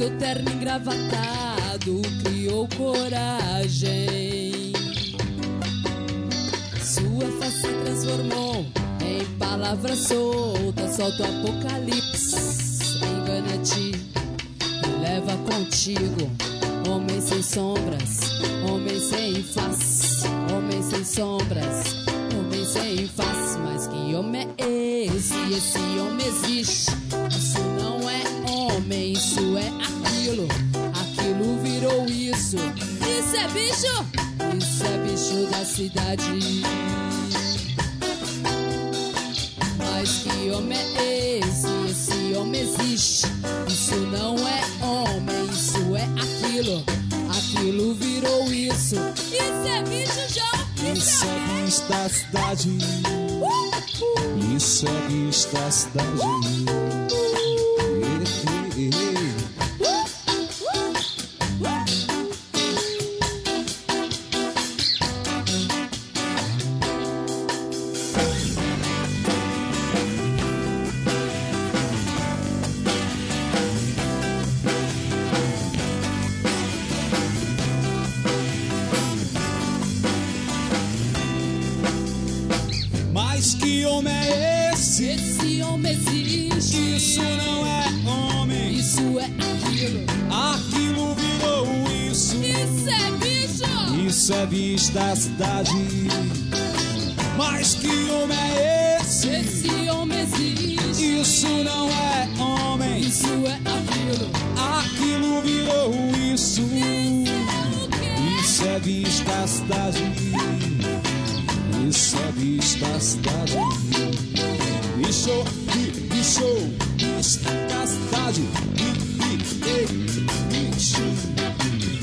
seu terno engravatado criou coragem. Sua face se transformou em palavras soltas. Solta o apocalipse, engana-te e leva contigo. Homem sem sombras, homem sem face, homem sem sombras, homem sem face. Mas que homem é esse? Esse homem existe. Isso não é homem, isso é aquilo. Aquilo virou isso. Isso é bicho? Isso é bicho da cidade. Mas que homem é esse? Esse homem existe. Isso não é homem, isso é aquilo. Aquilo virou isso. Isso é bicho, João. Isso é bicho da cidade. Isso é bicho da cidade. Mas que homem é esse? Esse homem existe. Isso não é homem, Isso é aquilo. aquilo virou isso. Isso é bicho. Isso é bicho da cidade. Mas que homem é esse? Esse homem existe. Isso não é homem, Isso é aquilo. aquilo virou isso. Isso é bicho da cidade. Isso é bicho da cidade. Bicho, bicho, bicho da cidade. Bicho.